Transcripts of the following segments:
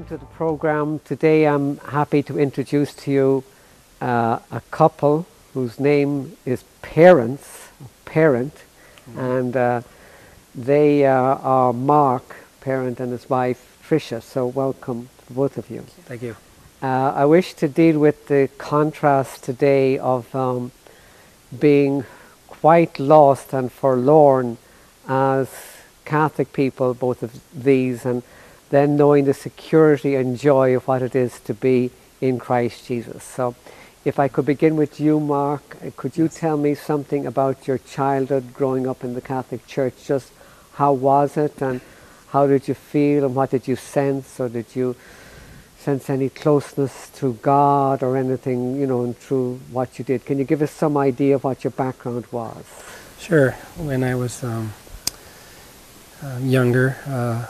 to the program. Today I'm happy to introduce to you a couple whose name is Parent, and they are Mark Parent and his wife Tricia. So welcome to both of you. Thank you. I wish to deal with the contrast today of being quite lost and forlorn as Catholic people, both of these, and then knowing the security and joy of what it is to be in Christ Jesus. So if I could begin with you, Mark, could you tell me something about your childhood growing up in the Catholic Church? Just how was it, and how did you feel, and what did you sense, or did you sense any closeness to God or anything, you know, through what you did? Can you give us some idea of what your background was? Sure. When I was younger,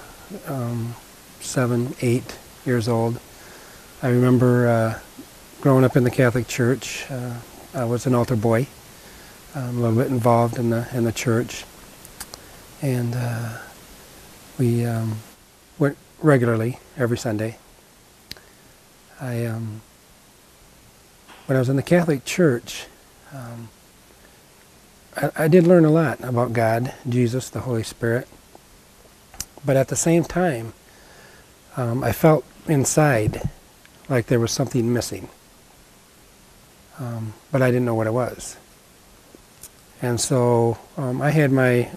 7, 8 years old, I remember growing up in the Catholic Church. I was an altar boy, a little bit involved in the church, and we went regularly every Sunday. When I was in the Catholic Church, I did learn a lot about God, Jesus, the Holy Spirit, but at the same time, I felt inside like there was something missing, but I didn't know what it was. And so I had my,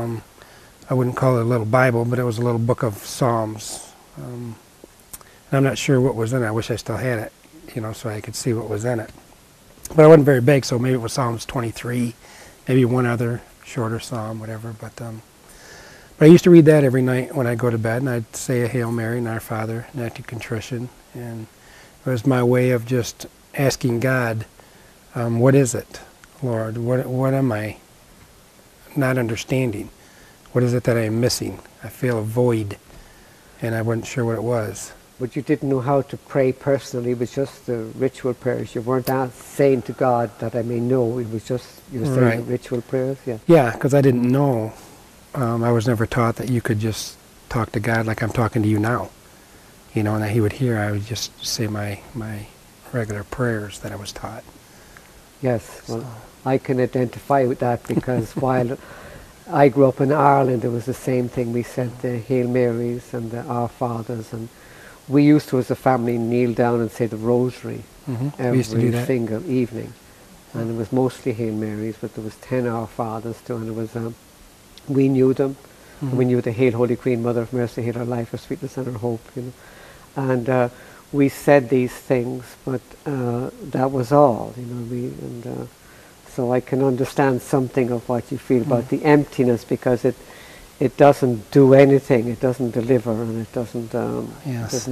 I wouldn't call it a little Bible, but it was a little book of Psalms. And I'm not sure what was in it. I wish I still had it, you know, so I could see what was in it. But it wasn't very big, so maybe it was Psalms 23, maybe one other shorter psalm, whatever. But I used to read that every night when I go to bed, and I'd say a Hail Mary and Our Father, and Act of Contrition. And it was my way of just asking God, what is it, Lord? What am I not understanding? What is it that I am missing? I feel a void, and I wasn't sure what it was. But you didn't know how to pray personally. It was just the ritual prayers. You weren't saying to God that I may know. It was just, you were saying the ritual prayers. Yeah. Yeah, because I didn't know. I was never taught that you could just talk to God like I'm talking to you now, you know, and that He would hear. I would just say my regular prayers that I was taught. Yes, well, I can identify with that because while I grew up in Ireland, it was the same thing. We said the Hail Marys and the Our Fathers, and we used to, as a family, kneel down and say the Rosary every single evening. And it was mostly Hail Marys, but there was 10 Our Fathers too, and it was we knew them. And we knew the Hail Holy Queen, Mother of Mercy, hail our life, our sweetness and our hope, you know. And we said these things, but that was all, you know. So I can understand something of what you feel about the emptiness, because it doesn't do anything, it doesn't deliver, and it doesn't. There's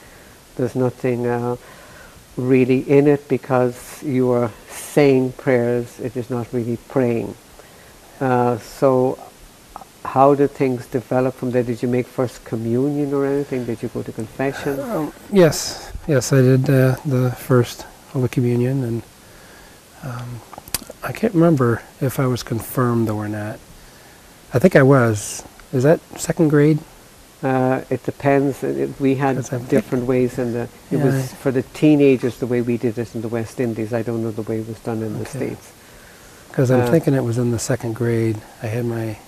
nothing really in it, because you are saying prayers. It is not really praying. So how did things develop from there? Did you make First Communion or anything? Did you go to confession? Yes, I did the First Holy Communion, and I can't remember if I was confirmed though or not. I think I was. Is that second grade? It depends. We had different ways, and it was for the teenagers the way we did it in the West Indies. I don't know the way it was done in the States. Because I'm thinking it was in the second grade. I had my...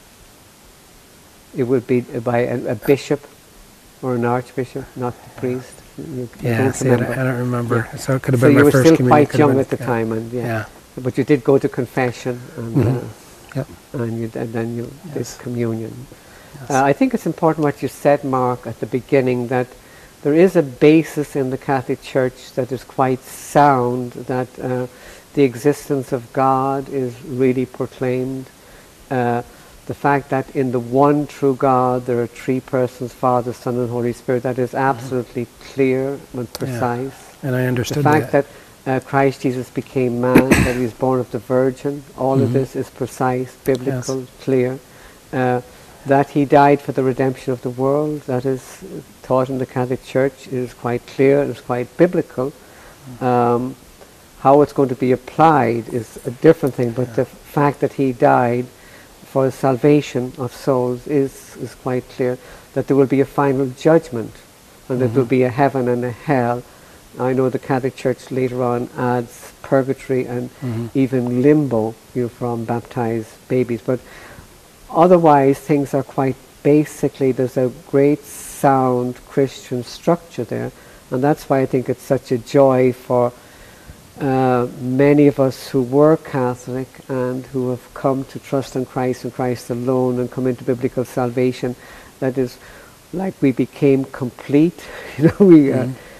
It would be by a bishop or an archbishop, not the priest. I don't remember. Yeah. So it could have been my first communion. So you were still quite young at the time, and but you did go to confession, and then you did communion. Yes. I think it's important what you said, Mark, at the beginning, that there is a basis in the Catholic Church that is quite sound, that the existence of God is really proclaimed. The fact that in the one true God there are three persons, Father, Son and Holy Spirit, that is absolutely clear and precise. Yeah. And I understood that. The fact that Christ Jesus became man, that he was born of the Virgin, all of this is precise, biblical, clear. That he died for the redemption of the world, that is taught in the Catholic Church, it is quite clear, it is quite biblical. How it's going to be applied is a different thing, but the fact that he died for the salvation of souls is quite clear, that there will be a final judgment and that there'll be a heaven and a hell. I know the Catholic Church later on adds purgatory and even limbo, from baptized babies. But otherwise, things are quite basically, there's a great sound Christian structure there. And that's why I think it's such a joy for many of us who were Catholic and who have come to trust in Christ and Christ alone and come into biblical salvation. That is, like, we became complete, we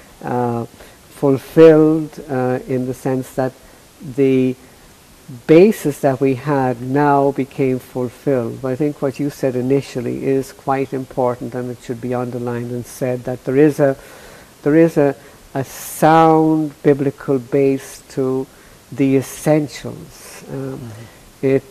fulfilled in the sense that the basis that we had now became fulfilled. But I think what you said initially is quite important, and it should be underlined and said, that there is a sound biblical base to the essentials. It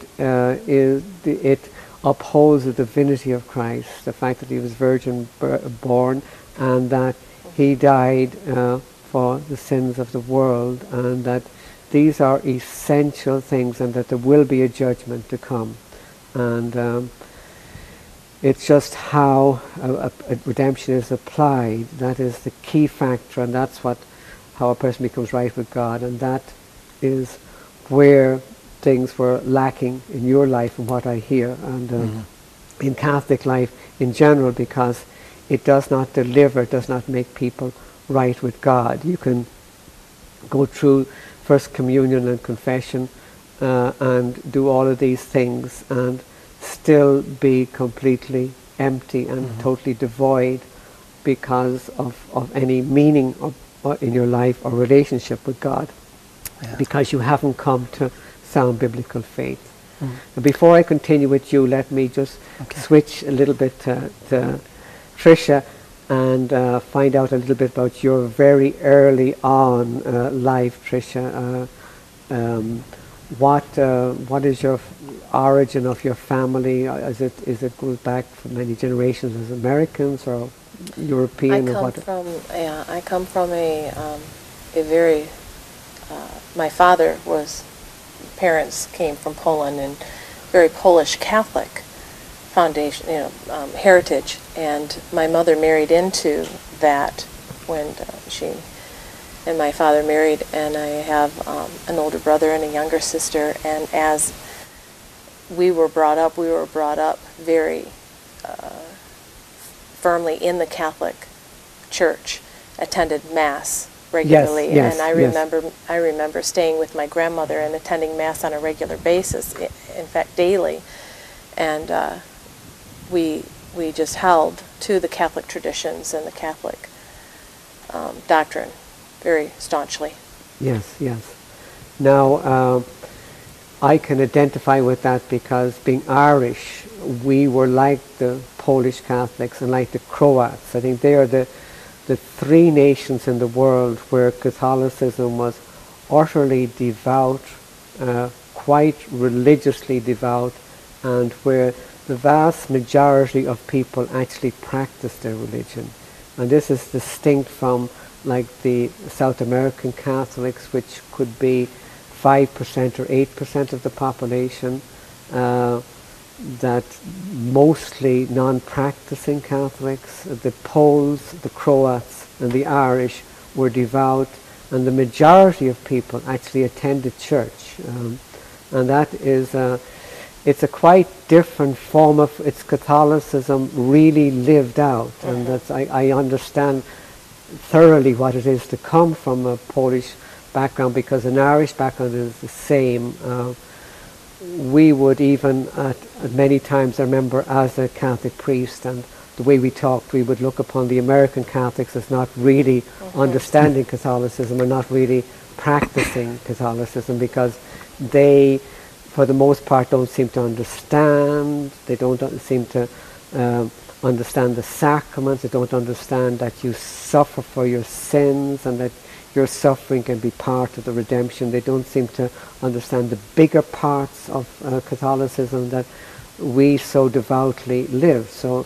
upholds the divinity of Christ, the fact that he was virgin born, and that he died for the sins of the world, and that these are essential things, and that there will be a judgment to come. And it's just how redemption is applied that is the key factor, and that's how a person becomes right with God. And that is where things were lacking in your life, and what I hear, and in Catholic life in general, because it does not deliver, it does not make people right with God. You can go through First Communion and confession and do all of these things and still be completely empty and totally devoid because of any meaning in your life or relationship with God, because you haven't come to sound biblical faith. And before I continue with you, let me just switch a little bit to Tricia and find out a little bit about your very early on life, Tricia. What is your origin of your family? Is it goes back for many generations as Americans or European? I come from a very. My parents came from Poland, and very Polish Catholic foundation, heritage. And my mother married into that when she and my father married, and I have an older brother and a younger sister. And as we were brought up very firmly in the Catholic Church, attended Mass regularly. Yes, and I remember staying with my grandmother and attending Mass on a regular basis, in fact daily. And we just held to the Catholic traditions and the Catholic doctrine very staunchly. Yes. Now, I can identify with that because being Irish, we were like the Polish Catholics and like the Croats. I think they are the three nations in the world where Catholicism was utterly devout, quite religiously devout, and where the vast majority of people actually practiced their religion. And this is distinct from like the South American Catholics, which could be 5% or 8% of the population, that mostly non-practicing Catholics. The Poles, the Croats and the Irish were devout, and the majority of people actually attended church. And that is it's a quite different form of its Catholicism really lived out, and that's I understand thoroughly what it is to come from a Polish background, because an Irish background is the same. We would even at many times, I remember as a Catholic priest, and the way we talked, we would look upon the American Catholics as not really understanding Catholicism or not really practicing Catholicism, because they, for the most part, don't seem to understand. They don't seem to understand the sacraments. They don't understand that you suffer for your sins and that your suffering can be part of the redemption. They don't seem to understand the bigger parts of Catholicism that we so devoutly live. So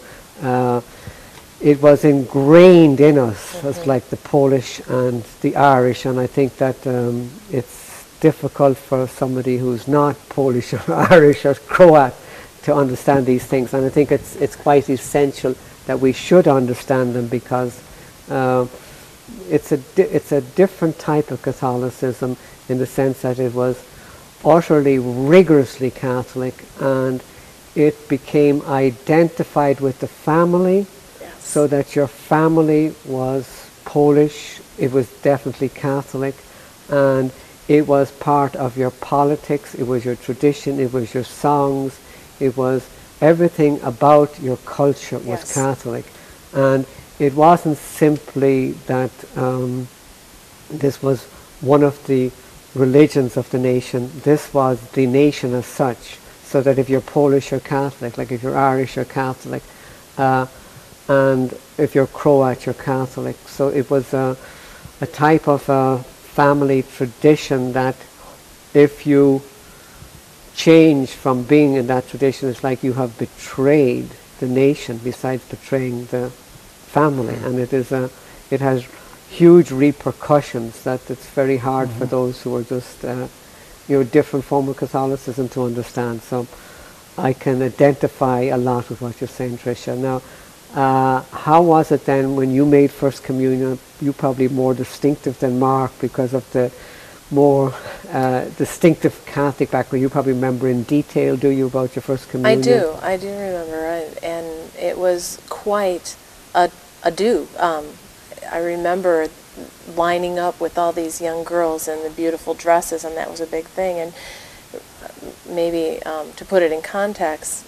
it was ingrained in us as like the Polish and the Irish, and I think that it's difficult for somebody who's not Polish or Irish or Croat to understand these things, and I think it's quite essential that we should understand them, because Uh, it's a different type of Catholicism in the sense that it was utterly rigorously Catholic, and it became identified with the family, Yes. so that your family was Polish, it was definitely Catholic, and it was part of your politics, it was your tradition, it was your songs, it was everything about your culture was Yes. Catholic. And it wasn't simply that this was one of the religions of the nation, this was the nation as such, so that if you're Polish you're Catholic, like if you're Irish you're Catholic, and if you're Croat you're Catholic. So it was a type of family tradition that if you change from being in that tradition, it's like you have betrayed the nation besides betraying the family, and it has huge repercussions that it's very hard for those who are just different form of Catholicism to understand. So I can identify a lot with what you're saying, Tricia. Now, how was it then when you made First Communion? You probably more distinctive than Mark because of the more distinctive Catholic background. You probably remember in detail, do you, about your First Communion? I do remember, and it was quite a do. I remember lining up with all these young girls in the beautiful dresses, and that was a big thing. And maybe to put it in context,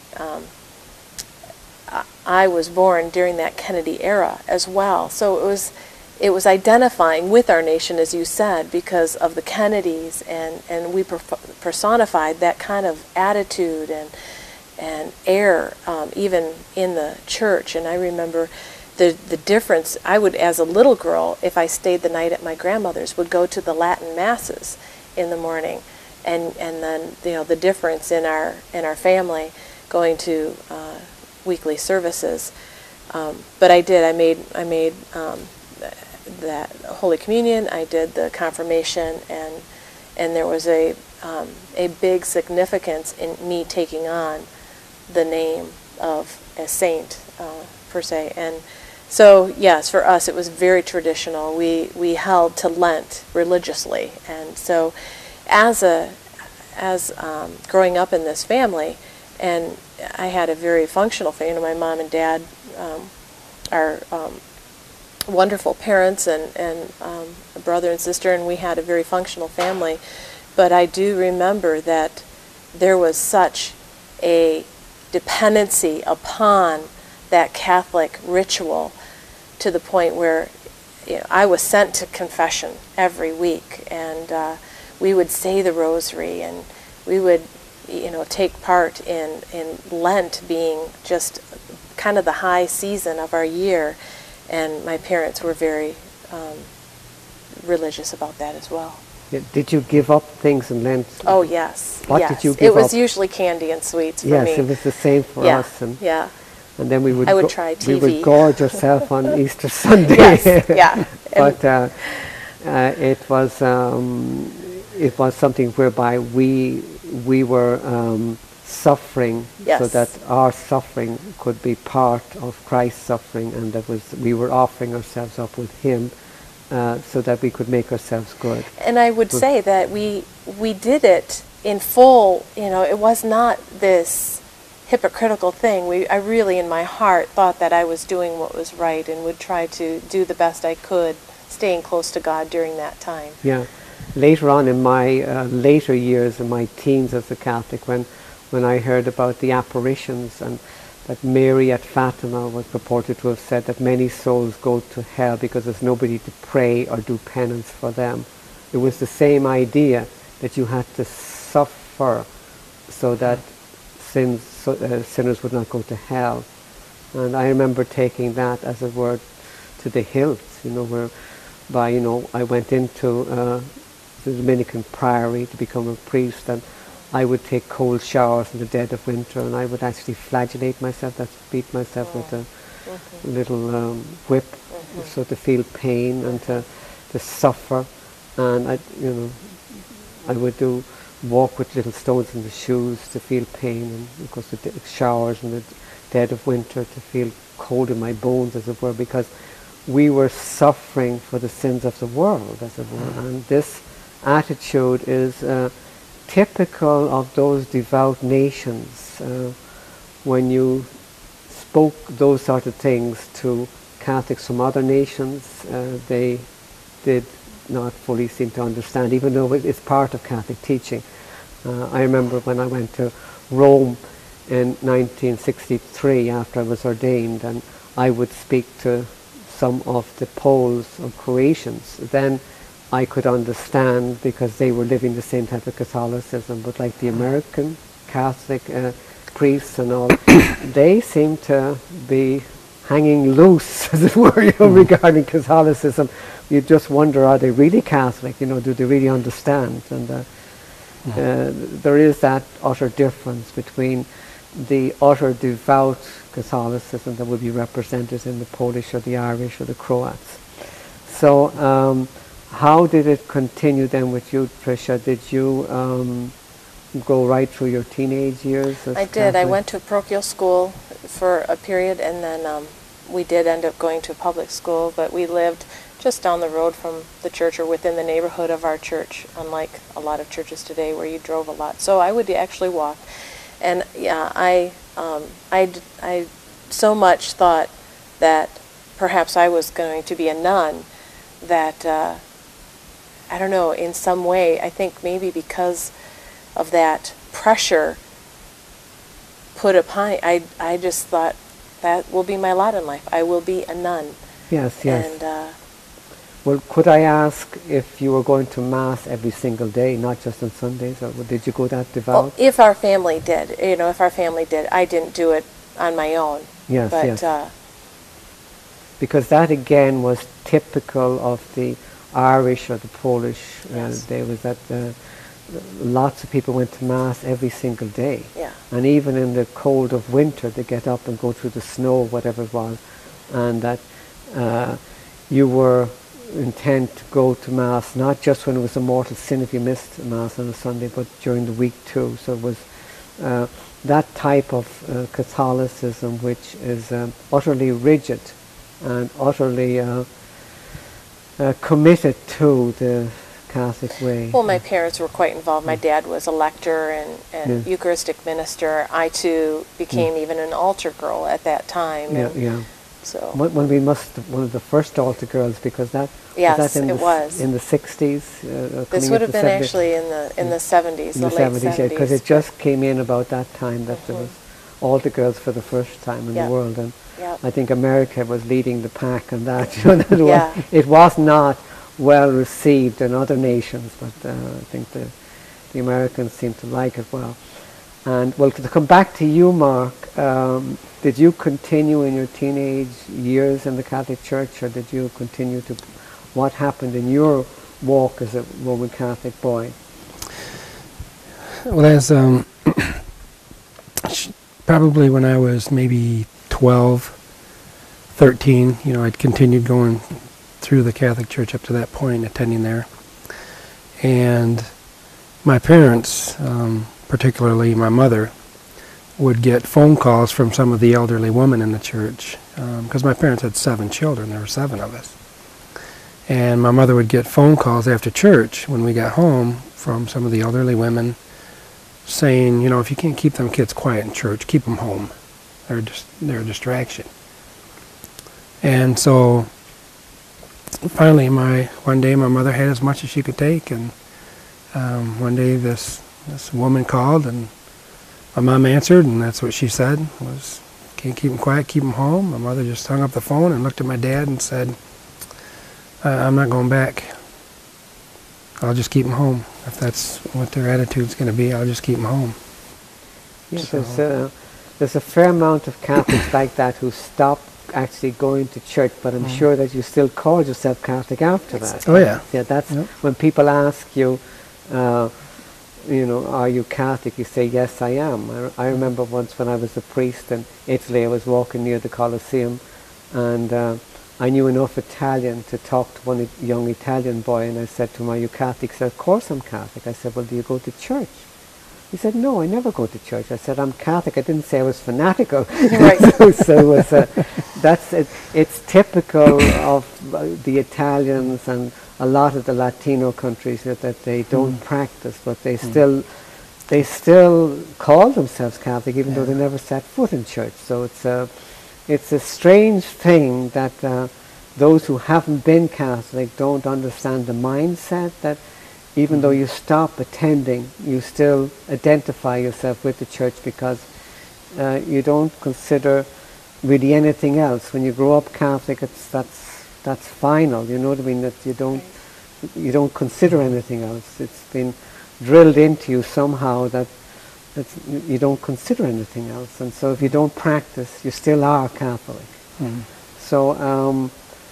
I was born during that Kennedy era as well, so it was identifying with our nation, as you said, because of the Kennedys, and we personified that kind of attitude and air, even in the church. And I remember the difference. I would, as a little girl, if I stayed the night at my grandmother's, would go to the Latin masses in the morning, and then the difference in our family going to weekly services. But I did. I made that Holy Communion. I did the confirmation, and there was a big significance in me taking on the name of a saint per se. And so yes, for us it was very traditional. We held to Lent religiously, and so as growing up in this family, and I had a very functional family. My mom and dad are wonderful parents, and a brother and sister, and we had a very functional family. But I do remember that there was such a dependency upon that Catholic ritual to the point where I was sent to confession every week, and we would say the rosary, and we would take part in Lent being just kind of the high season of our year, and my parents were very religious about that as well. Yeah. Did you give up things in Lent? Oh yes. What yes. did you give up? It was usually candy and sweets for me. Yes, it was the same for us. And yeah. And then we would try TV. We would gorge ourselves on Easter Sunday. Yes, yeah. But it was something whereby we were suffering, yes. so that our suffering could be part of Christ's suffering, and we were offering ourselves up with Him, so that we could make ourselves good. And I would say that we did it in full. It was not this hypocritical thing. I really, in my heart, thought that I was doing what was right and would try to do the best I could, staying close to God during that time. Yeah. Later on in my later years, in my teens as a Catholic, when I heard about the apparitions, and that Mary at Fatima was purported to have said that many souls go to hell because there's nobody to pray or do penance for them. It was the same idea, that you had to suffer so that sinners would not go to hell. And I remember taking that, as it were, to the hilt, whereby I went into the Dominican priory to become a priest, and I would take cold showers in the dead of winter, and I would actually flagellate myself, that's beat myself with a little whip, so to feel pain and to suffer. And I would walk with little stones in the shoes to feel pain, and of course the showers in the dead of winter to feel cold in my bones, as it were, because we were suffering for the sins of the world, as it were. And this attitude is typical of those devout nations. When you spoke those sort of things to Catholics from other nations, they did not fully seem to understand, even though it's part of Catholic teaching. I remember when I went to Rome in 1963 after I was ordained, and I would speak to some of the Poles or Croatians. Then I could understand because they were living the same type of Catholicism, but like the American Catholic priests and all, they seem to be hanging loose, as it were, regarding Catholicism. You just wonder, are they really Catholic? Do they really understand? And there is that utter difference between the utter devout Catholicism that would be represented in the Polish or the Irish or the Croats. So how did it continue then with you, Tricia? Did you go right through your teenage years? I did. I went to parochial school for a period, and then we did end up going to public school, but we lived just down the road from the church or within the neighborhood of our church, unlike a lot of churches today where you drove a lot. So I would actually walk. And yeah, I so much thought that perhaps I was going to be a nun that, I don't know, in some way, I think maybe because of that pressure put upon it, I just thought that will be my lot in life. I will be a nun. Yes, yes. And, well, could I ask if you were going to Mass every single day, not just on Sundays, or did you go that devout? well, if our family did, if our family did, I didn't do it on my own. Yes, but, yes. Because that again was typical of the Irish or the Polish. Yes. There was that lots of people went to Mass every single day. Yeah. And even in the cold of winter, they get up and go through the snow, whatever it was, and that you were intent to go to Mass, not just when it was a mortal sin if you missed Mass on a Sunday, but during the week too. So it was that type of Catholicism which is utterly rigid and utterly committed to the Catholic way. Well, my parents were quite involved. My dad was a lector and Eucharistic minister. I too became even an altar girl at that time. Yeah, yeah. So when we one of the first altar girls, because that yes, was that in it was in the 60s. This would have been actually in the 70s, in the late 70s. because it just came in about that time that there was altar girls for the first time in the world, and I think America was leading the pack on that. It was not well received in other nations, but I think the Americans seemed to like it well. And well, to come back to you, Mark, did you continue in your teenage years in the Catholic Church, or did you continue to, what happened in your walk as a Roman Catholic boy? Well, as probably when I was maybe 12, 13, I'd continued going through the Catholic Church up to that point, attending there. And my parents, particularly my mother, would get phone calls from some of the elderly women in the church, because my parents had 7 children. There were 7 of us. And my mother would get phone calls after church when we got home from some of the elderly women saying, if you can't keep them kids quiet in church, keep them home. They're a distraction. And so finally one day my mother had as much as she could take, and one day this woman called, and my mom answered, and that's what she said was, can't keep them quiet, keep them home. My mother just hung up the phone and looked at my dad and said, I'm not going back. I'll just keep them home. If that's what their attitude's going to be, I'll just keep them home. Yes, there's a fair amount of Catholics like that who stop actually going to church, but I'm sure that you still call yourself Catholic after that. Oh yeah. Yeah, that's when people ask you, are you Catholic? You say, yes, I am. I remember once when I was a priest in Italy, I was walking near the Colosseum, and I knew enough Italian to talk to one young Italian boy, and I said to him, are you Catholic? He said, of course I'm Catholic. I said, well, do you go to church? He said, no, I never go to church. I said, I'm Catholic. I didn't say I was fanatical. Right. So it was that's it. It's typical of the Italians and a lot of the Latino countries that they don't practice, but they still call themselves Catholic, even though they never set foot in church. So it's a strange thing that those who haven't been Catholic don't understand the mindset that even though you stop attending, you still identify yourself with the church because you don't consider really anything else. When you grow up Catholic, that's final. You know what I mean? That you don't consider anything else. It's been drilled into you somehow that you don't consider anything else. And so if you don't practice, you still are Catholic. So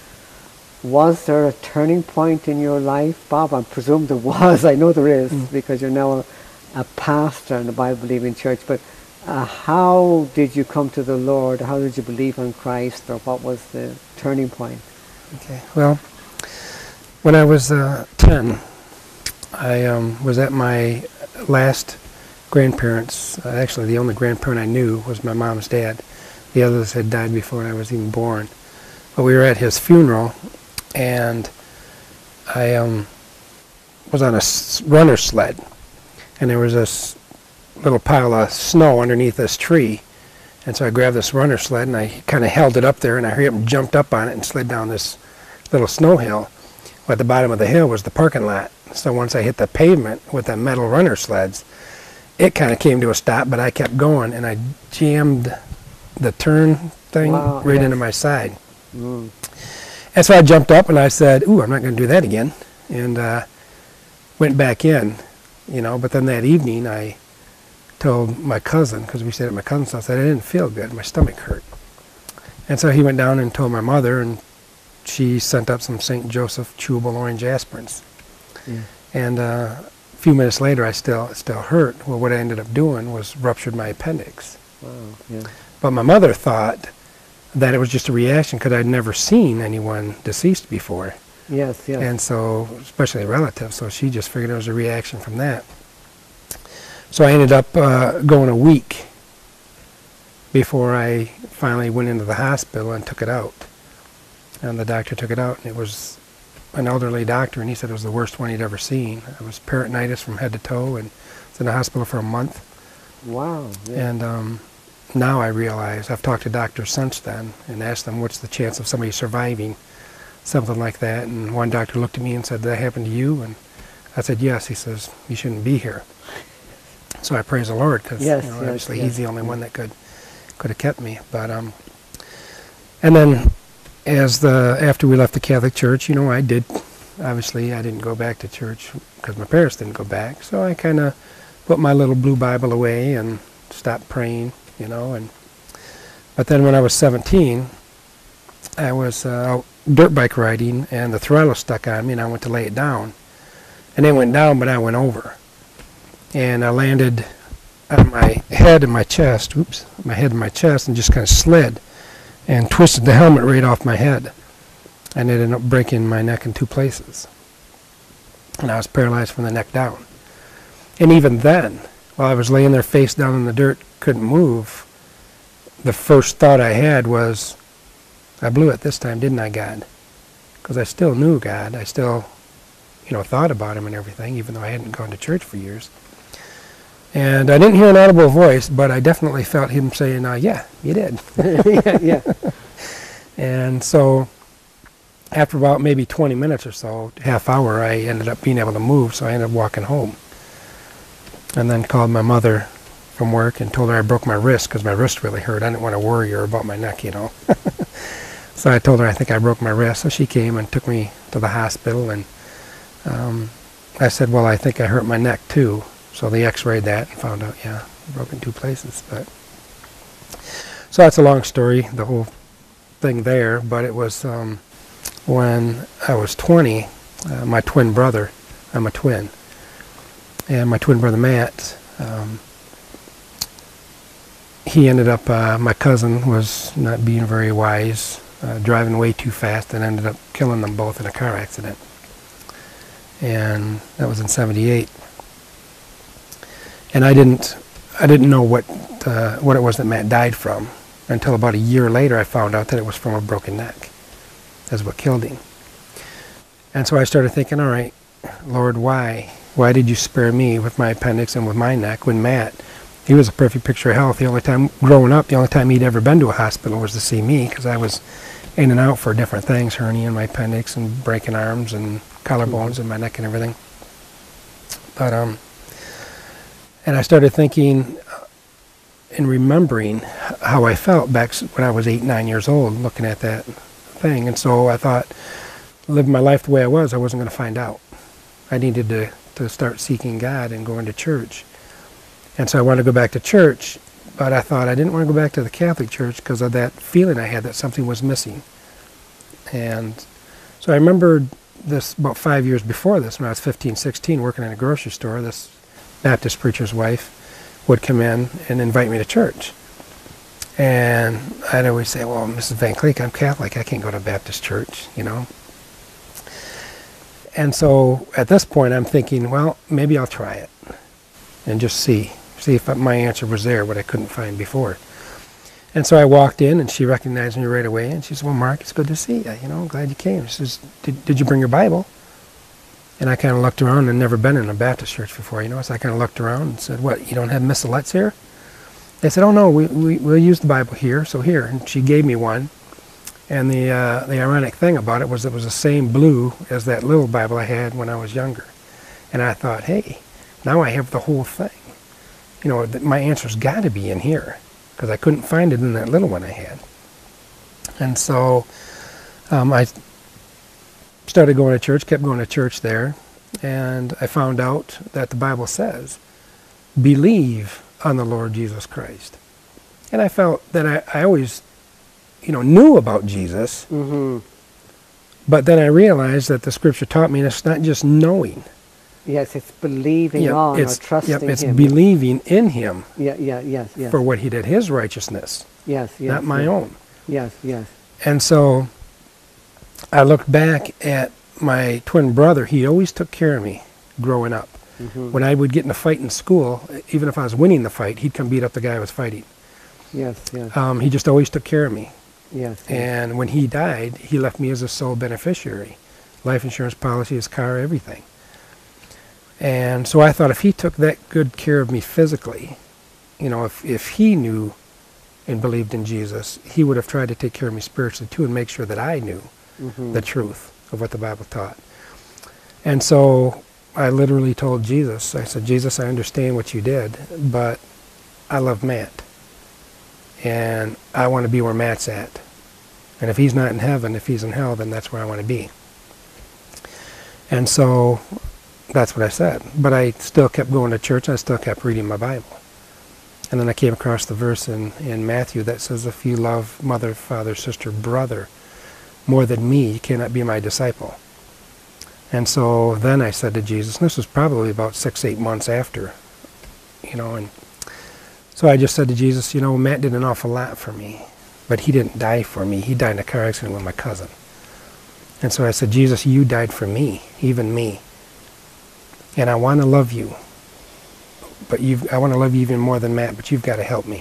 was there a turning point in your life, Bob? I presume there was. I know there is because you're now a pastor in a Bible-believing church. But how did you come to the Lord? How did you believe in Christ? Or what was the turning point? Okay. Well, when I was 10, I was at my last grandparents. Actually, the only grandparent I knew was my mom's dad. The others had died before I was even born. But we were at his funeral, and I was on a runner sled, and there was this little pile of snow underneath this tree. And so I grabbed this runner sled, and I kind of held it up there, and I hurried up and jumped up on it and slid down this little snow hill. Well, at the bottom of the hill was the parking lot. So once I hit the pavement with the metal runner sleds, it kind of came to a stop, but I kept going, and I jammed the turn thing right into my side. And so I jumped up and I said, ooh, I'm not going to do that again, and went back in, but then that evening I told my cousin, because we stayed at my cousin's house, that I didn't feel good, my stomach hurt. And so he went down and told my mother, and she sent up some St. Joseph chewable orange aspirins. And a few minutes later I still hurt. Well, what I ended up doing was ruptured my appendix. But my mother thought that it was just a reaction because I'd never seen anyone deceased before. Yes. And so, especially a relative, so she just figured it was a reaction from that. So I ended up going a week before I finally went into the hospital and took it out. And the doctor took it out, and it was an elderly doctor, and he said it was the worst one he'd ever seen. It was peritonitis from head to toe, and was in the hospital for a month. Wow. And now I realize, I've talked to doctors since then and asked them what's the chance of somebody surviving something like that. And one doctor looked at me and said, did that happen to you? And I said, yes. He says, you shouldn't be here. So I praise the Lord because obviously he's the only one that could have kept me. But and then after we left the Catholic Church, I didn't go back to church because my parents didn't go back. So I kind of put my little blue Bible away and stopped praying, but then when I was 17, I was out dirt bike riding, and the throttle stuck on me, and I went to lay it down. And it went down, but I went over. And I landed on my head and my chest, and just kind of slid and twisted the helmet right off my head. And it ended up breaking my neck in 2 places. And I was paralyzed from the neck down. And even then, while I was laying there face down in the dirt, couldn't move, the first thought I had was, I blew it this time, didn't I, God? Because I still knew God. I still, thought about him and everything, even though I hadn't gone to church for years. And I didn't hear an audible voice, but I definitely felt him saying, yeah, you did. Yeah. And so after about maybe 20 minutes or so, half hour, I ended up being able to move, so I ended up walking home. And then called my mother from work and told her I broke my wrist because my wrist really hurt. I didn't want to worry her about my neck, So I told her I think I broke my wrist. So she came and took me to the hospital, and I said, well, I think I hurt my neck too. So they x-rayed that and found out, yeah, broke in 2 places. But so that's a long story, the whole thing there. But it was when I was 20, my twin brother, I'm a twin, and my twin brother Matt, he ended up, my cousin was not being very wise, driving way too fast, and ended up killing them both in a car accident. And that was in '78. And I didn't know what it was that Matt died from until about a year later. I found out that it was from a broken neck. That's what killed him. And so I started thinking, all right, Lord, why? Why did you spare me with my appendix and with my neck when Matt, he was a perfect picture of health. The only time, growing up, the only time he'd ever been to a hospital was to see me, because I was in and out for different things, hernia in my appendix and breaking arms and collarbones in my neck and everything. But, and I started thinking and remembering how I felt back when I was 8, 9 years old, looking at that thing. And so I thought, living my life the way I wasn't going to find out. I needed to start seeking God and going to church. And so I wanted to go back to church, but I thought I didn't want to go back to the Catholic Church because of that feeling I had that something was missing. And so I remembered this about 5 years before this, when I was 15, 16, working in a grocery store. This Baptist preacher's wife would come in and invite me to church. And I'd always say, well, Mrs. Van Cleek, I'm Catholic. I can't go to Baptist church, you know. And so at this point, I'm thinking, well, maybe I'll try it and just see if my answer was there, what I couldn't find before. And so I walked in, and she recognized me right away, and she said, well, Mark, it's good to see you. You know, I'm glad you came. She says, did you bring your Bible? And I kind of looked around and never been in a Baptist church before, you know, so I kind of looked around and said, what, you don't have missalettes here? They said, oh, no, we'll use the Bible here, so here. And she gave me one. And the ironic thing about it was the same blue as that little Bible I had when I was younger. And I thought, hey, now I have the whole thing. You know, my answer's got to be in here, because I couldn't find it in that little one I had. And so I started going to church, kept going to church there, and I found out that the Bible says, believe on the Lord Jesus Christ. And I felt that I always, you know, knew about Jesus, but then I realized that the Scripture taught me it's not just knowing. Yes, it's believing on or trusting it's Him. believing in Him Yes. for what He did, His righteousness, Yes. not my own. Yes. And so I looked back at my twin brother. He always took care of me growing up. When I would get in a fight in school, even if I was winning the fight, he'd come beat up the guy I was fighting. Yes. He just always took care of me. Yes. And when he died, he left me as a sole beneficiary. Life insurance policy, his car, everything. And so I thought, if he took that good care of me physically, you know, if he knew and believed in Jesus, he would have tried to take care of me spiritually too and make sure that I knew the truth of what the Bible taught. And so I literally told Jesus, I said, Jesus, I understand what you did, but I love Matt. And I want to be where Matt's at. And if he's not in heaven, if he's in hell, then that's where I want to be. And so that's what I said. But I still kept going to church. I still kept reading my Bible. And then I came across the verse in Matthew that says, if you love mother, father, sister, brother more than me, you cannot be my disciple. And so then I said to Jesus, and this was probably about 6-8 months after, you know, and so I just said to Jesus, you know, Matt did an awful lot for me, but he didn't die for me. He died in a car accident with my cousin. And so I said, Jesus, you died for me, even me. And I want to love you, but I want to love you even more than Matt, but you've got to help me.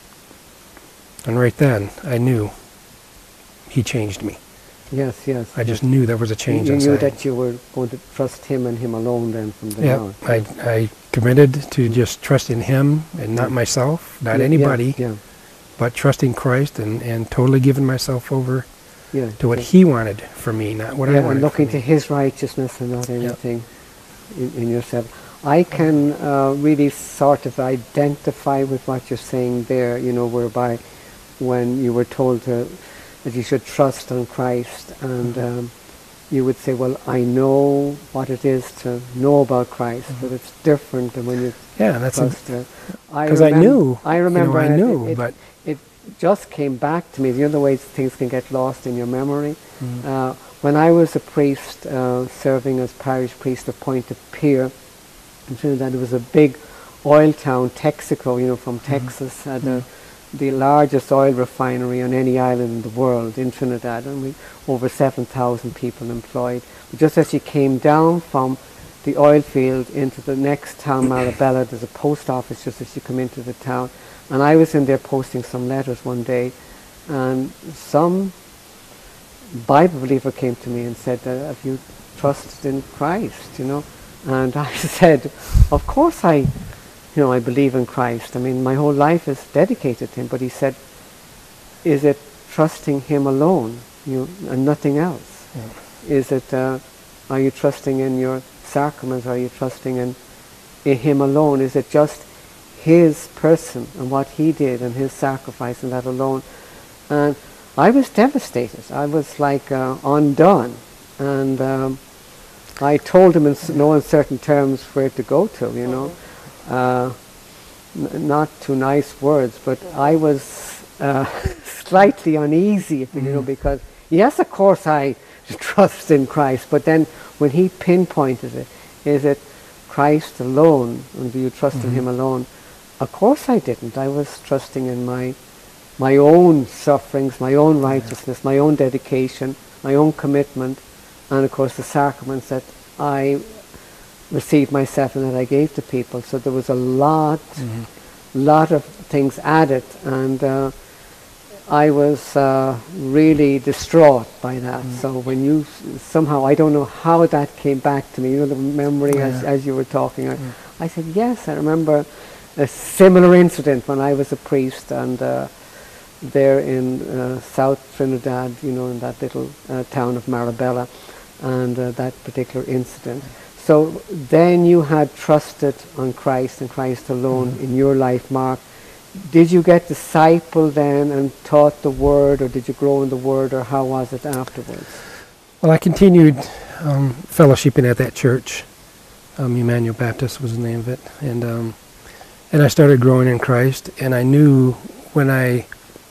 And right then, I knew he changed me. Yes. I just knew there was a change You inside. knew that you were going to trust Him and Him alone then from then on. I committed to just trusting Him and not myself, not anybody, but trusting Christ and totally giving myself over to what He wanted for me, not what I wanted. And looking for me. to His righteousness and not anything in yourself. I can really sort of identify with what you're saying there, you know, whereby when you were told that you should trust on Christ, and you would say, well, I know what it is to know about Christ, but it's different than when you trust it. Because I knew. I remember I knew, but it just came back to me. The other ways things can get lost in your memory. When I was a priest, serving as parish priest of Pointe-a-Pierre in Trinidad, it was a big oil town, Texaco, you know, from Texas, had the largest oil refinery on any island in the world in Trinidad, and we over 7,000 people employed. But just as you came down from the oil field into the next town, Marabella. There's a post office just as you come into the town. And I was in there posting some letters one day, and some Bible believer came to me and said, have you trusted in Christ, you know? And I said, of course I believe in Christ. I mean, my whole life is dedicated to him. But he said, is it trusting him alone, and nothing else? Yeah. Is it, are you trusting in your sacraments? Are you trusting in him alone? Is it just his person and what he did and his sacrifice and that alone? And I was devastated. I was like undone. And I told him in no uncertain terms where to go to, you know. Not too nice words, but I was slightly uneasy, you know, because yes, of course I trust in Christ, but then when he pinpointed it, is it Christ alone, and do you trust in him alone? Of course I didn't. I was trusting in my own sufferings, my own righteousness, my own dedication, my own commitment, and of course the sacraments that I received myself and that I gave to people. So there was a lot of things added, and I was really distraught by that. So when you somehow, I don't know how that came back to me, you know, the memory as you were talking, I said, yes, I remember a similar incident when I was a priest, and there in South Trinidad, you know, in that little town of Marabella, and that particular incident. So then you had trusted on Christ and Christ alone in your life, Mark. Did you get discipled then and taught the Word, or did you grow in the Word, or how was it afterwards? Well, I continued fellowshipping at that church. Emmanuel Baptist was the name of it. And I started growing in Christ, and I knew when I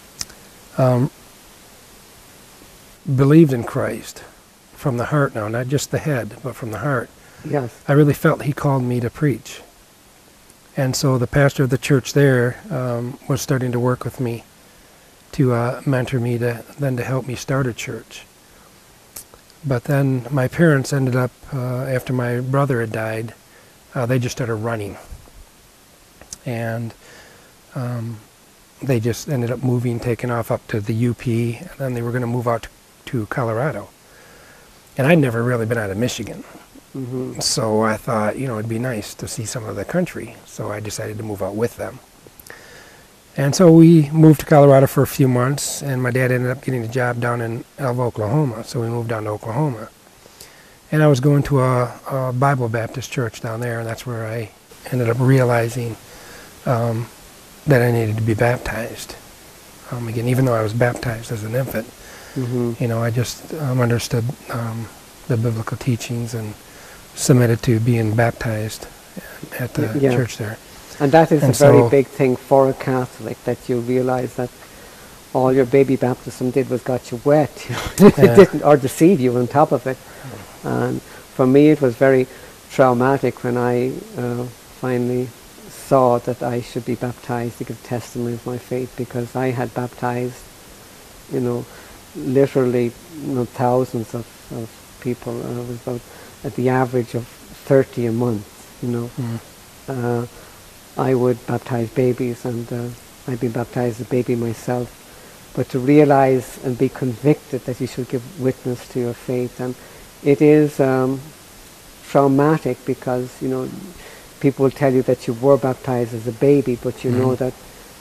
believed in Christ from the heart now, not just the head, but from the heart. Yes. I really felt he called me to preach. And so the pastor of the church there was starting to work with me to mentor me to help me start a church. But then my parents ended up, after my brother had died, they just started running. And they just ended up moving, taking off up to the UP, and then they were going to move out to Colorado. And I'd never really been out of Michigan. So I thought, you know, it'd be nice to see some of the country. So I decided to move out with them. And so we moved to Colorado for a few months, and my dad ended up getting a job down in Alva, Oklahoma. So we moved down to Oklahoma. And I was going to a Bible Baptist church down there, and that's where I ended up realizing that I needed to be baptized. Again, even though I was baptized as an infant, you know, I just understood the biblical teachings and submitted to being baptized at the church there. And that is a very big thing for a Catholic, that you realize that all your baby baptism did was got you wet, you know. It didn't, or deceive you on top of it. And for me it was very traumatic when I finally saw that I should be baptized to give testimony of my faith, because I had baptized, you know, literally, you know, thousands of people. It was about at the average of 30 a month, you know. I would baptize babies, and I'd been baptized as a baby myself. But to realize and be convicted that you should give witness to your faith, and it is traumatic, because, you know, people will tell you that you were baptized as a baby, but you know that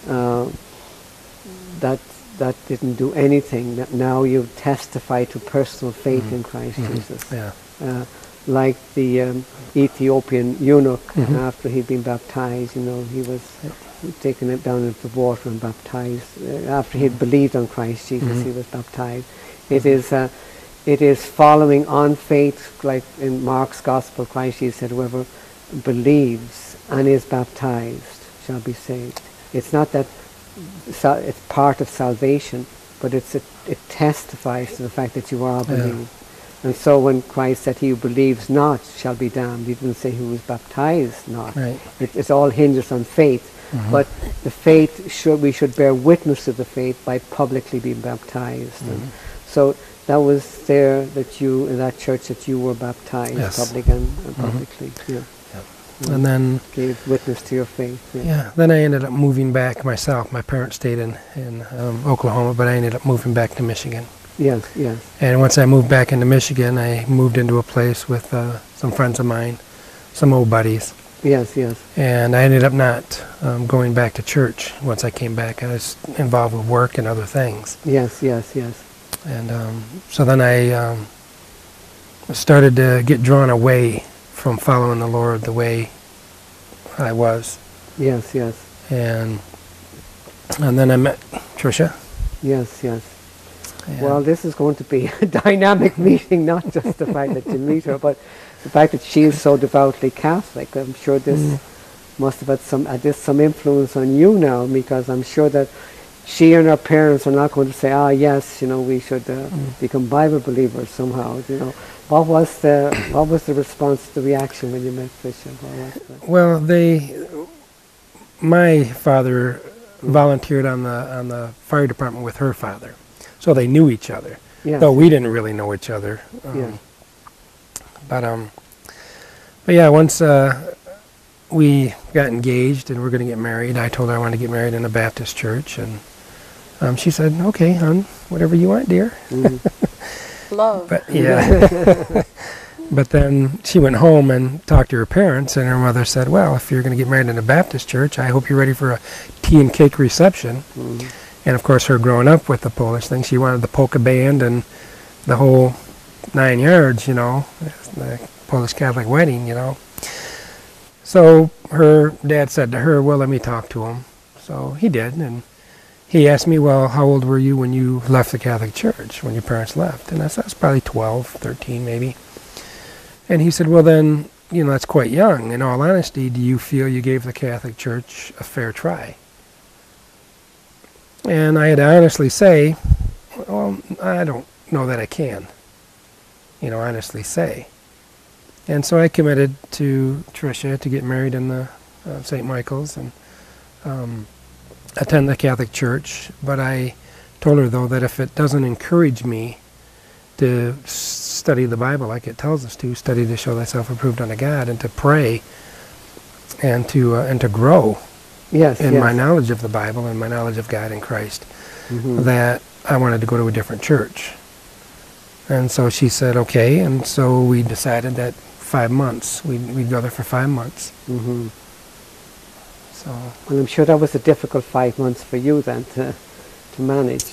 that didn't do anything. That now you testify to personal faith in Christ Jesus. Like the Ethiopian eunuch, after he'd been baptized, you know, he was taken it down into the water and baptized. After he had believed on Christ Jesus, he was baptized. It is following on faith, like in Mark's Gospel. Christ Jesus said, "Whoever believes and is baptized shall be saved." It's not that it's part of salvation, but it testifies to the fact that you are believed. And so when Christ said, "He who believes not shall be damned," he didn't say who was baptized not. It all hinges on faith. But the faith, we should bear witness to the faith by publicly being baptized. And so that was there that you, in that church that you were baptized, Yes. publicly. Yeah. And then, Gave witness to your faith. yeah, then I ended up moving back myself. My parents stayed in Oklahoma, but I ended up moving back to Michigan. Yes, yes. And once I moved back into Michigan, I moved into a place with some friends of mine, some old buddies. Yes, yes. And I ended up not going back to church once I came back. I was involved with work and other things. Yes, yes, yes. And so then I started to get drawn away from following the Lord the way I was. Yes, yes. And then I met Tricia. Yes, yes. And Well, this is going to be a dynamic meeting, not just the fact that you meet her, but the fact that she is so devoutly Catholic. I'm sure this must have had some influence on you now, because I'm sure that she and her parents are not going to say, yes, we should become Bible believers somehow. What was the response, the reaction when you met Tricia? well, my father volunteered on the fire department with her father, so they knew each other. Yes. Though we didn't really know each other. Yeah. But yeah, once we got engaged and we're going to get married, I told her I wanted to get married in a Baptist church, and she said, "Okay, hon, whatever you want, dear." Love. But yeah. But then she went home and talked to her parents, and her mother said, "Well, if you're going to get married in a Baptist church, I hope you're ready for a tea and cake reception." And of course, her growing up with the Polish thing, she wanted the polka band and the whole 9 yards, the Polish Catholic wedding, So her dad said to her, "Well, let me talk to him." So he did, and he asked me, "Well, how old were you when you left the Catholic Church, when your parents left?" And I said, "I was probably 12, 13 maybe." And he said, "Well, then, that's quite young. In all honesty, do you feel you gave the Catholic Church a fair try?" And I had to honestly say, "Well, I don't know that I can, honestly say." And so I committed to Tricia to get married in the St. Michael's and attend the Catholic Church. But I told her, though, that if it doesn't encourage me to study the Bible like it tells us to, study to show thyself approved unto God, and to pray, and to grow in my knowledge of the Bible and my knowledge of God and Christ, that I wanted to go to a different church. And so she said, okay, and so we decided that 5 months, we'd go there for 5 months. So. Well, I'm sure that was a difficult 5 months for you then to manage.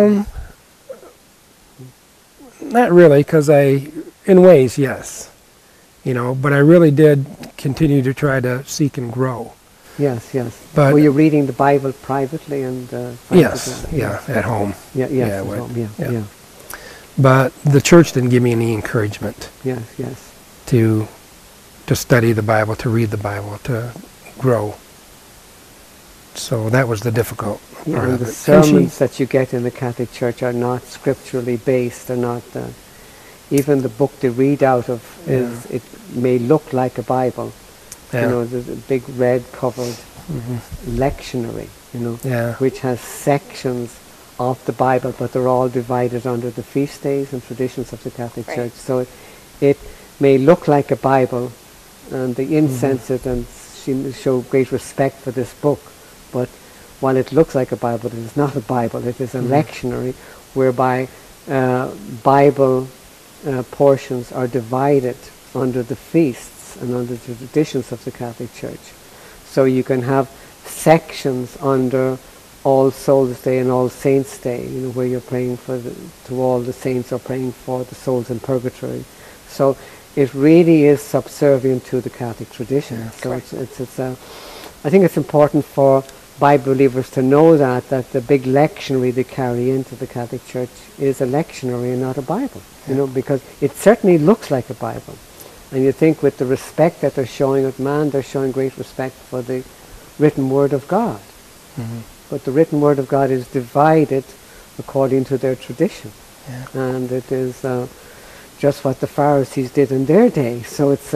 Not really, because in ways, yes. But I really did continue to try to seek and grow. Yes, yes. But were you reading the Bible privately and? Yes, at home. At home. Yeah. But the church didn't give me any encouragement. Yes. To study the Bible, to read the Bible, to grow. So that was the difficult part and of the it. sermons that you get in the Catholic Church are not scripturally based. They're not. Even the book they read out of it may look like a Bible. Yeah. There's a big red covered lectionary. Which has sections of the Bible, but they're all divided under the feast days and traditions of the Catholic Church. So it may look like a Bible, and the insensate and show great respect for this book, but while it looks like a Bible, it is not a Bible. It is a lectionary whereby Bible portions are divided under the feasts and under the traditions of the Catholic Church. So you can have sections under All Souls Day and All Saints Day, where you're praying to all the saints, or praying for the souls in purgatory. So it really is subservient to the Catholic tradition. Yeah, so I think it's important for Bible believers to know that the big lectionary they carry into the Catholic Church is a lectionary and not a Bible. Because it certainly looks like a Bible. And you think with the respect that they're showing at man, they're showing great respect for the written Word of God. But the written Word of God is divided according to their tradition. And it is just what the Pharisees did in their day. So it's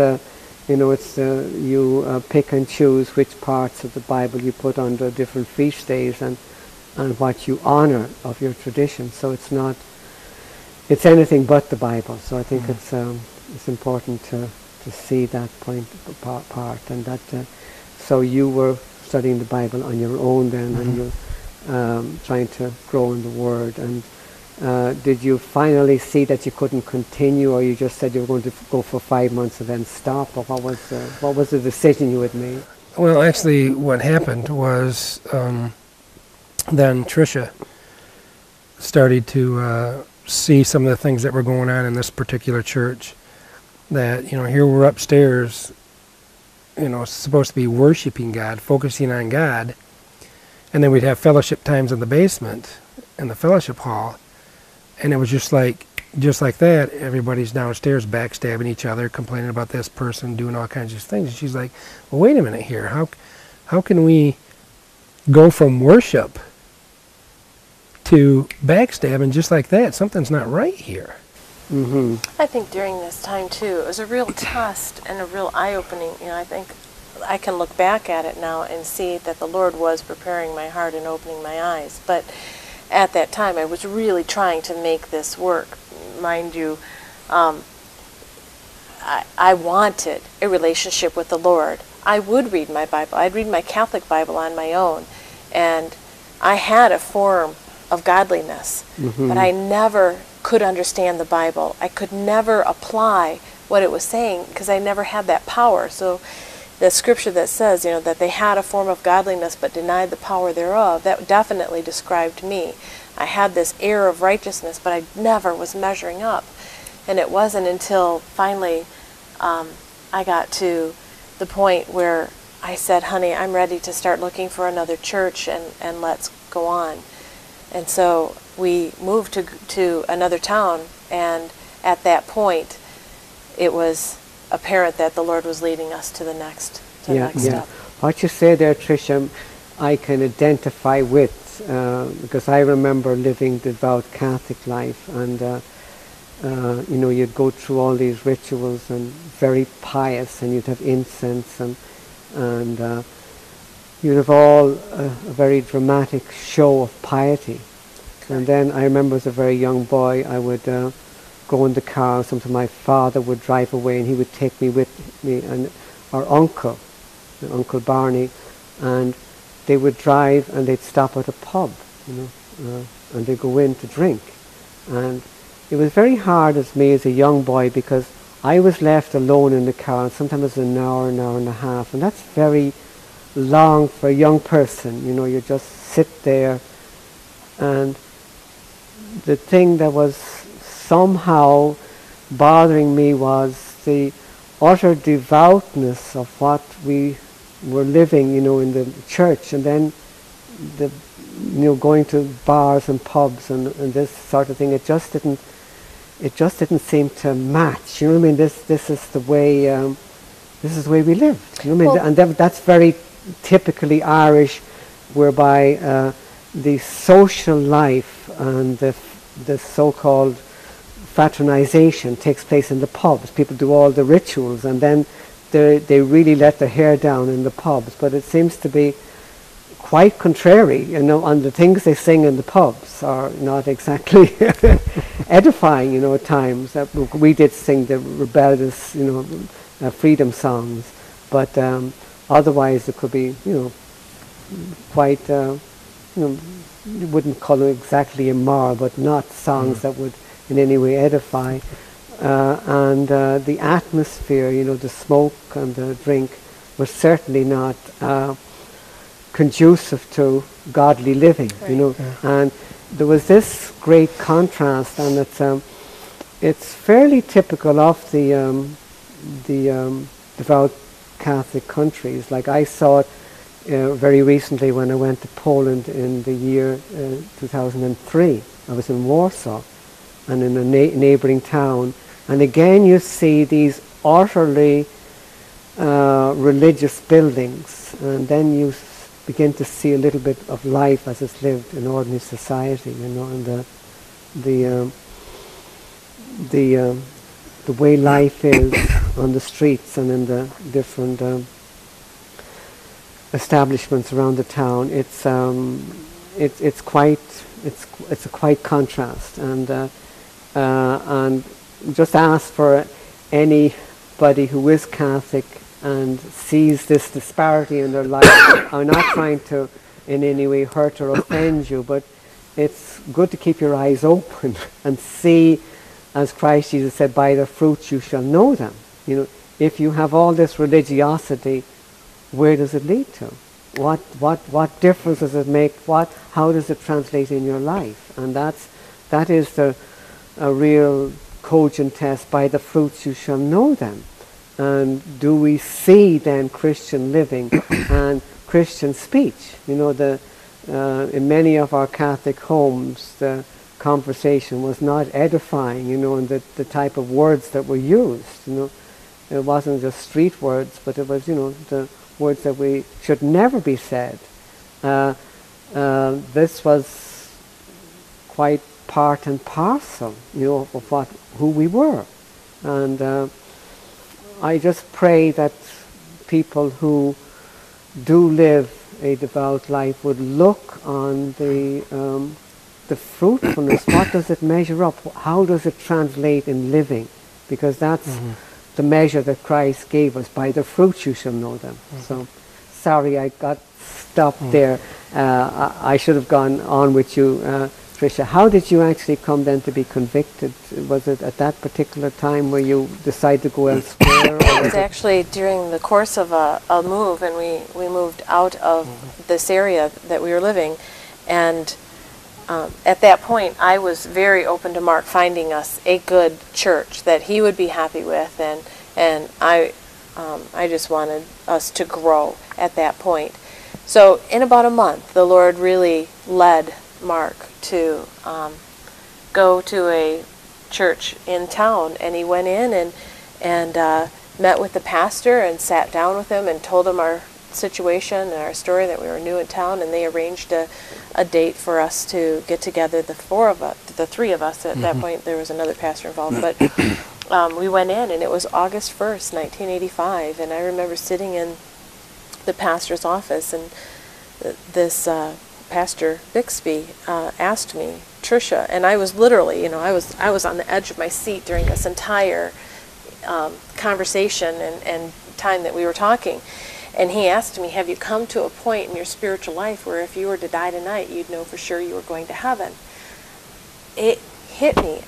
you pick and choose which parts of the Bible you put under different feast days and what you honor of your tradition. So it's not it's anything but the Bible. So I think it's important to see that part, and that so you were studying the Bible on your own then, and you're trying to grow in the Word. And did you finally see that you couldn't continue, or you just said you were going to go for 5 months and then stop, or what was the decision you had made? Well, actually, what happened was then Tricia started to see some of the things that were going on in this particular church. That, here we're upstairs, supposed to be worshiping God, focusing on God, and then we'd have fellowship times in the basement, in the fellowship hall, and it was just like that, everybody's downstairs backstabbing each other, complaining about this person, doing all kinds of things. And she's like, well, wait a minute here, how can we go from worship to backstabbing just like that? Something's not right here. I think during this time too, it was a real test and a real eye-opening. I think I can look back at it now and see that the Lord was preparing my heart and opening my eyes. But at that time, I was really trying to make this work. Mind you, I wanted a relationship with the Lord. I would read my Bible. I'd read my Catholic Bible on my own, and I had a form of godliness, but I never could understand the Bible. I could never apply what it was saying because I never had that power. So the scripture that says, that they had a form of godliness but denied the power thereof, that definitely described me. I had this air of righteousness, but I never was measuring up. And it wasn't until finally I got to the point where I said, honey, I'm ready to start looking for another church, and let's go on. And so we moved to another town, and at that point, it was apparent that the Lord was leading us to the next step. What you say there, Tricia, I can identify with, because I remember living the devout Catholic life, and you'd go through all these rituals and very pious, and you'd have incense, and you'd have all a very dramatic show of piety. And then I remember as a very young boy, I would go in the car. Sometimes my father would drive away, and he would take me with me, and our uncle, Uncle Barney, and they would drive, and they'd stop at a pub, and they'd go in to drink. And it was very hard as a young boy, because I was left alone in the car, and sometimes it was an hour and a half, and that's very long for a young person. You just sit there, and the thing that was somehow bothering me was the utter devoutness of what we were living, in the church, and then the, going to bars and pubs and this sort of thing. It just didn't seem to match. You know what I mean? This is the way we lived. You know what I mean? And that's very typically Irish, whereby the social life and the so-called fraternization takes place in the pubs. People do all the rituals, and then they really let their hair down in the pubs. But it seems to be quite contrary, and the things they sing in the pubs are not exactly edifying, at times. We did sing the rebellious, freedom songs, but otherwise it could be, quite, you wouldn't call it exactly immoral, but not songs that would in any way edify. And the atmosphere, the smoke and the drink, was certainly not conducive to godly living, And there was this great contrast, and it's fairly typical of the devout Catholic countries. Like I saw it very recently when I went to Poland in the year 2003. I was in Warsaw and in a neighboring town, and again you see these utterly religious buildings, and then you begin to see a little bit of life as it's lived in ordinary society, and the way life is on the streets and in the different establishments around the town. It's a quite contrast, and and just ask for anybody who is Catholic and sees this disparity in their life. I'm not trying to in any way hurt or offend you, but it's good to keep your eyes open and see, as Christ Jesus said, by their fruits you shall know them. You know, if you have all this religiosity, where does it lead to? What difference does it make? How does it translate in your life? And that is a real cogent test. By the fruits you shall know them. And do we see then Christian living and Christian speech? You know, in many of our Catholic homes, the conversation was not edifying, you know, and the type of words that were used, you know. It wasn't just street words, but it was, you know, the words that we should never be said. This was quite part and parcel, you know, of who we were. And I just pray that people who do live a devout life would look on the fruitfulness. What does it measure up? How does it translate in living? Because that's the measure that Christ gave us. By the fruits you shall know them. So, sorry I got stopped there. I should have gone on with you, Tricia. How did you actually come then to be convicted? Was it at that particular time where you decided to go elsewhere? It was actually during the course of a move, and we moved out of this area that we were living, and at that point I was very open to Mark finding us a good church that he would be happy with, and I just wanted us to grow at that point. So in about a month, the Lord really led Mark to go to a church in town, and he went in and met with the pastor and sat down with him and told him our situation and our story, that we were new in town, and they arranged a date for us to get together, the three of us. At that point there was another pastor involved, but we went in, and it was August 1st, 1985, and I remember sitting in the pastor's office, and this Pastor Bixby asked me, Tricia, and I was literally, you know, I was on the edge of my seat during this entire conversation and time that we were talking, and he asked me, have you come to a point in your spiritual life where if you were to die tonight, you'd know for sure you were going to heaven? It hit me.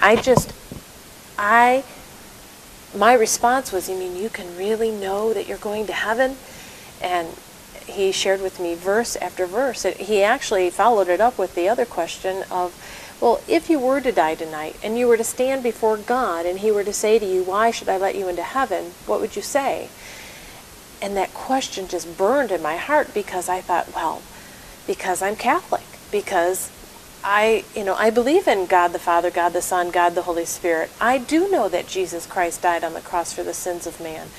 My response was, you mean you can really know that you're going to heaven? And he shared with me verse after verse. He actually followed it up with the other question of, well, if you were to die tonight and you were to stand before God and he were to say to you, why should I let you into heaven, what would you say? And that question just burned in my heart, because I thought, well, because I'm Catholic, because I believe in God the Father, God the Son, God the Holy Spirit. I do know that Jesus Christ died on the cross for the sins of man.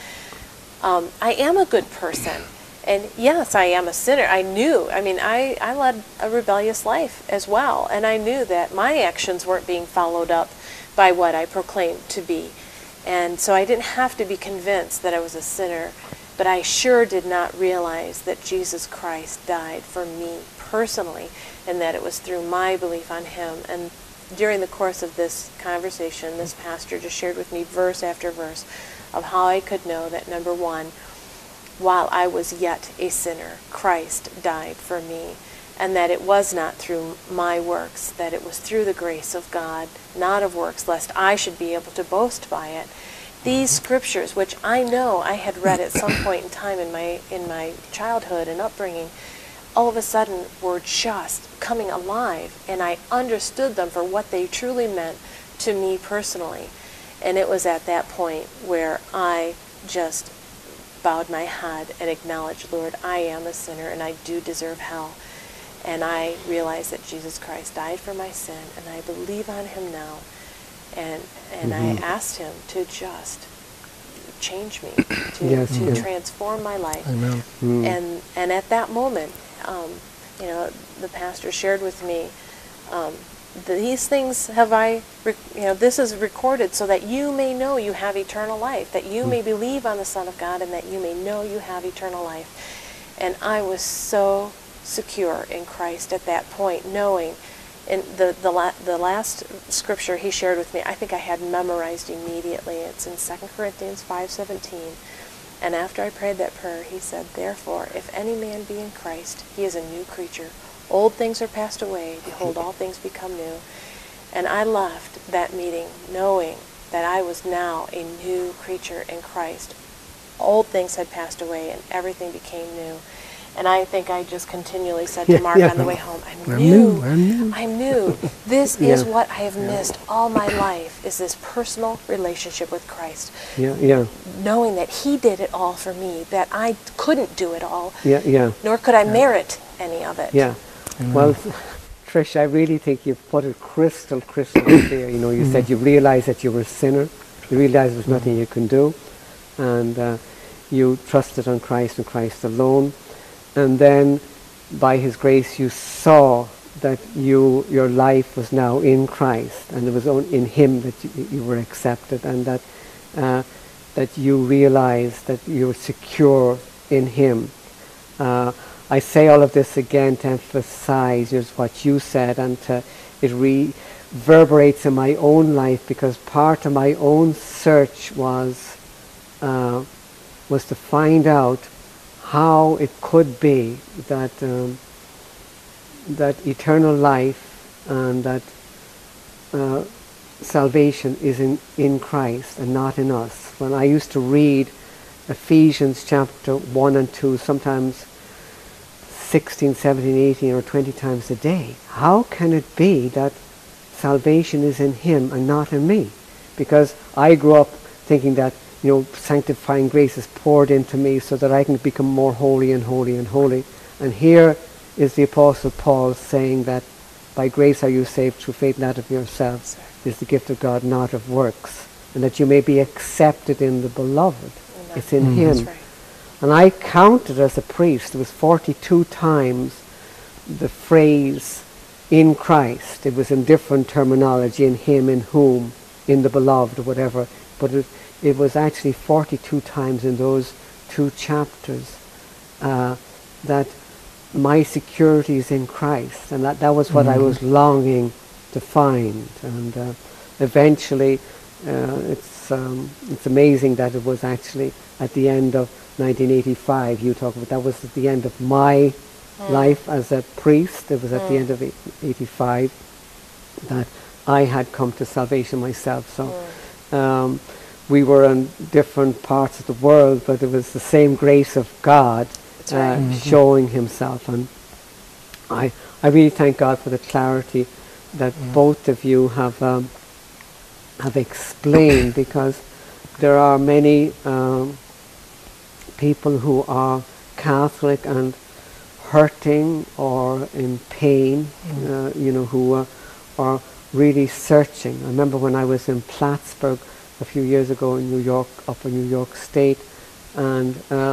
I am a good person. And yes, I am a sinner. I led a rebellious life as well. And I knew that my actions weren't being followed up by what I proclaimed to be. And so I didn't have to be convinced that I was a sinner. But I sure did not realize that Jesus Christ died for me personally, and that it was through my belief on him. And during the course of this conversation, this pastor just shared with me verse after verse of how I could know that, number one, while I was yet a sinner, Christ died for me, and that it was not through my works, that it was through the grace of God, not of works, lest I should be able to boast by it. These scriptures, which I know I had read at some point in time in my childhood and upbringing, all of a sudden were just coming alive, and I understood them for what they truly meant to me personally. And it was at that point where I just bowed my head and acknowledged, Lord, I am a sinner and I do deserve hell. And I realized that Jesus Christ died for my sin, and I believe on him now. And I asked him to just change me, to transform my life. Amen. And at that moment, the pastor shared with me, these things have this is recorded so that you may know you have eternal life, that you may believe on the Son of God, and that you may know you have eternal life. And I was so secure in Christ at that point, knowing in the last scripture he shared with me, I think I had memorized immediately. It's in 2 Corinthians 5:17. And after I prayed that prayer, he said, "Therefore, if any man be in Christ, he is a new creature. Old things are passed away. Behold, all things become new." And I left that meeting knowing that I was now a new creature in Christ. Old things had passed away and everything became new. And I think I just continually said to Mark on the way home, I'm new. This is what I have missed all my life, is this personal relationship with Christ. Knowing that he did it all for me, that I couldn't do it all, nor could I merit any of it. Well, Trish, I really think you've put it crystal clear. You know, you said you realized that you were a sinner, you realized there's nothing you can do, and you trusted on Christ and Christ alone. And then, by his grace, you saw that your life was now in Christ, and it was in him that you were accepted, and that you realized that you were secure in him. I say all of this again to emphasize just what you said, and it reverberates in my own life, because part of my own search was to find out how it could be that that eternal life and that salvation is in Christ and not in us. When I used to read Ephesians chapter 1 and 2, sometimes 16, 17, 18 or 20 times a day, how can it be that salvation is in him and not in me? Because I grew up thinking that, you know, sanctifying grace is poured into me so that I can become more holy and holy and holy. And here is the Apostle Paul saying that by grace are you saved through faith, not of yourselves. It is the gift of God, not of works. And that you may be accepted in the beloved. Amen. It's in him. That's right. And I counted as a priest, it was 42 times the phrase in Christ. It was in different terminology, in him, in whom, in the beloved, or whatever. But it was actually 42 times in those 2 chapters that my security is in Christ, and that was what I was longing to find. And eventually, it's amazing that it was actually at the end of 1985. You talk about that was at the end of my life as a priest. It was at the end of 85 that I had come to salvation myself. So. We were in different parts of the world, but it was the same grace of God showing himself. And I really thank God for the clarity that both of you have explained, because there are many people who are Catholic and hurting or in pain, you know, who are really searching. I remember when I was in Plattsburgh a few years ago in New York, up in New York State, and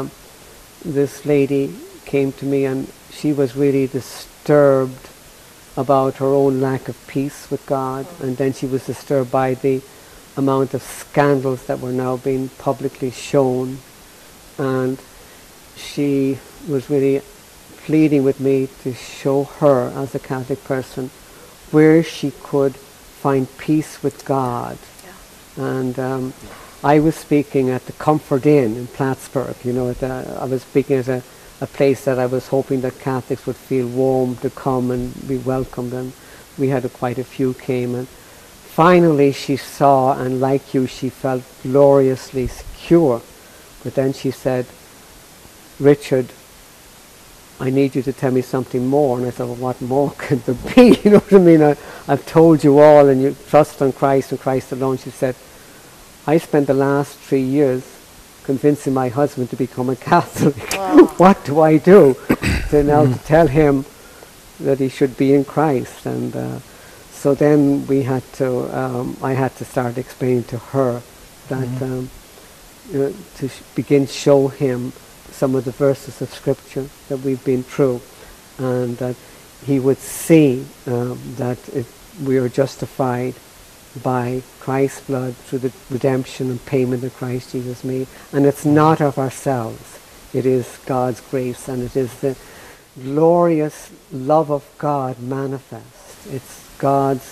this lady came to me, and she was really disturbed about her own lack of peace with God, and then she was disturbed by the amount of scandals that were now being publicly shown, and she was really pleading with me to show her, as a Catholic person, where she could find peace with God. And I was speaking at the Comfort Inn in Plattsburgh. You know, I was speaking at a place that I was hoping that Catholics would feel warm to come and be welcomed, and we had quite a few came. And finally she saw, and like you, she felt gloriously secure. But then she said, "Richard, I need you to tell me something more." And I said, "Well, what more could there be?" You know what I mean? I've told you all, and you trust on Christ and Christ alone. She said, "I spent the last 3 years convincing my husband to become a Catholic. Wow. What do I do to tell him that he should be in Christ?" And so then we had to, I had to start explaining to her that to begin show him some of the verses of Scripture that we've been through, and that he would see that we are justified by Christ's blood through the redemption and payment that Christ Jesus made. And it's not of ourselves. It is God's grace, and it is the glorious love of God manifest It's God's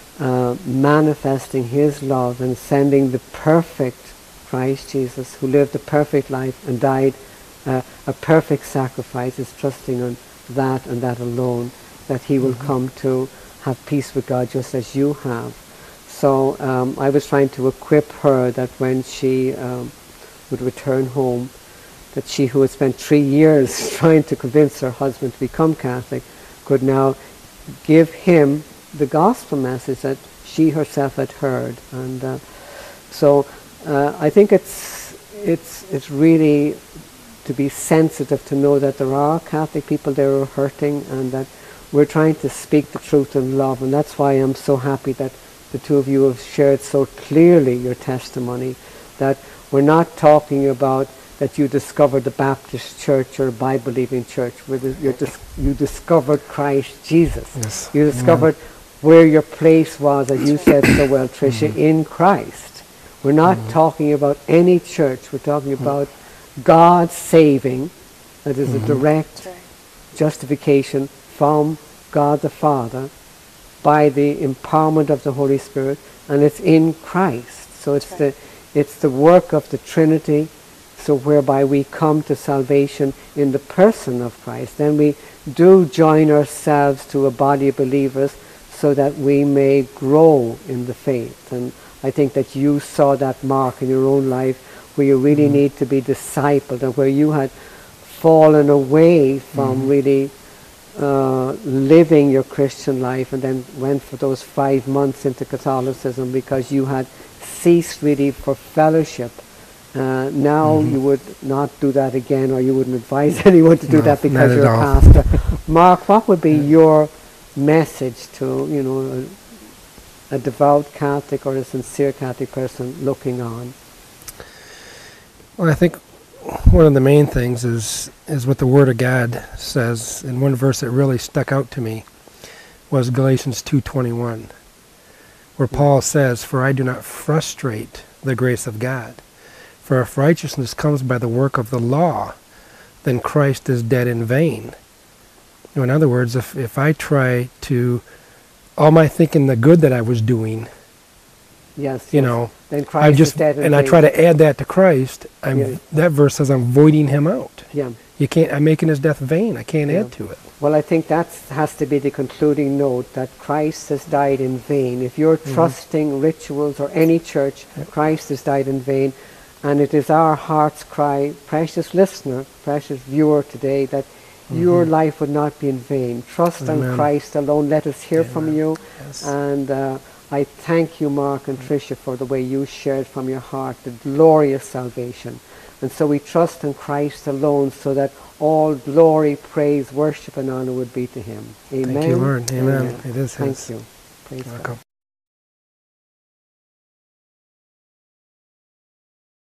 manifesting His love and sending the perfect Christ Jesus, who lived a perfect life and died a perfect sacrifice. Is trusting on that and that alone, that He will come to have peace with God just as you have. So I was trying to equip her that when she would return home, that she who had spent 3 years trying to convince her husband to become Catholic could now give him the gospel message that she herself had heard. And so I think it's really to be sensitive to know that there are Catholic people there who are hurting, and that we're trying to speak the truth in love. And that's why I'm so happy that the two of you have shared so clearly your testimony, that we're not talking about that you discovered the Baptist church or Bible-believing church. You discovered Christ Jesus. Yes. You discovered where your place was, as you said so well, Tricia, in Christ. We're not talking about any church. We're talking about God saving. That is a direct justification from God the Father by the empowerment of the Holy Spirit, and it's in Christ. So it's the work of the Trinity, so whereby we come to salvation in the person of Christ. Then we do join ourselves to a body of believers so that we may grow in the faith. And I think that you saw that mark in your own life, where you really need to be discipled, and where you had fallen away from really living your Christian life, and then went for those 5 months into Catholicism because you had ceased really for fellowship. Now you would not do that again, or you wouldn't advise anyone to do that because you're a pastor. Mark, what would be your message to a devout Catholic or a sincere Catholic person looking on? Well, I think one of the main things is what the Word of God says. And one verse that really stuck out to me was Galatians 2:21, where Paul says, "For I do not frustrate the grace of God. For if righteousness comes by the work of the law, then Christ is dead in vain." In other words, if I try to, all my thinking the good that I was doing, then Christ is dead in vain. I try to add that to Christ, that verse says I'm voiding him out. Yeah. I'm making his death vain. I can't add to it. Well, I think that has to be the concluding note, that Christ has died in vain. If you're trusting rituals or any church, Christ has died in vain. And it is our heart's cry, precious listener, precious viewer today, that your life would not be in vain. Trust on Christ alone. Let us hear from you. Yes. And I thank you, Mark and Tricia, for the way you shared from your heart the glorious salvation. And so we trust in Christ alone, so that all glory, praise, worship, and honor would be to Him. Amen. Thank you, Lord. Amen. It is His. Thank you. Praise God.